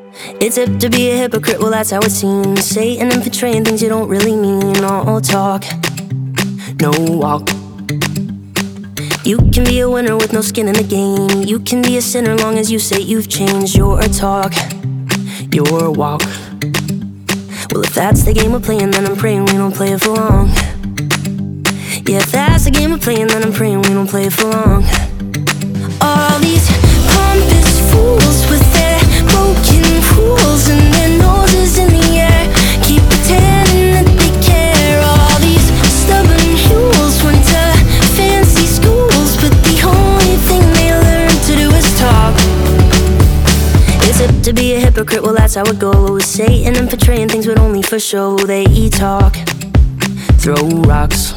It's hip to be a hypocrite, well that's how it seems. Saying and portraying things you don't really mean. All talk, no walk. You can be a winner with no skin in the game. You can be a sinner long as you say you've changed. Your talk, your walk. Well, if that's the game we're playing, then I'm praying we don't play it for long. Yeah, if that's the game we're playing, then I'm praying we don't play it for long. All these pompous fools with their broken rules and their noses in the air, keep pretending that they care. All these stubborn mules went to fancy schools, but the only thing they learn to do is talk. It's hip to be a hypocrite, well that's how it goes. Saying and portraying things but only for show. They talk, throw rocks.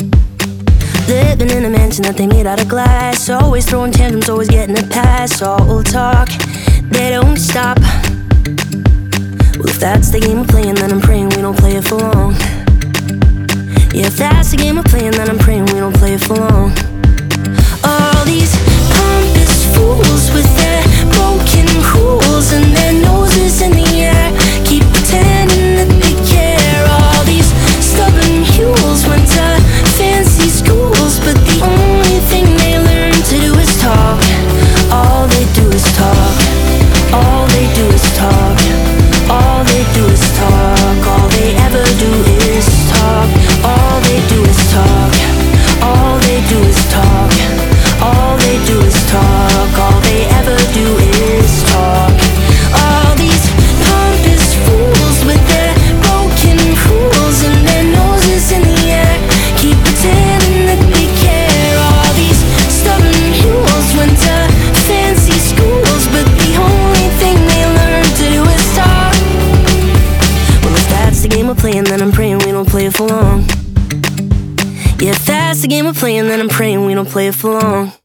Living in a mansion that they made out of glass, always throwing tantrums, always getting a pass. All talk, they don't stop. Well, if that's the game we're playing, then I'm praying we don't play it for long. Yeah, if that's the game we're playing, then I'm praying we don't play it for long. All these pompous fools with their broken rules and their noses in the air, keep pretending that they care. All these stubborn mules went to fancy schools, but the only thing they learn to do is talk. All they do is talk. All they do is talk. All they do is talk. All they ever do is talk. All they do is talk. All they do is talk. All they do is talk. All they ever do is talk. All these pompous fools with their broken rules and their noses in the air, keep pretending that they care. All these stubborn mules went to fancy schools, but the only thing they learn to do is talk. Well, if that's the game we're playing, then I'm praying we don't play it for long. Yeah, if that's the game we're playing, then I'm praying we don't play it for long.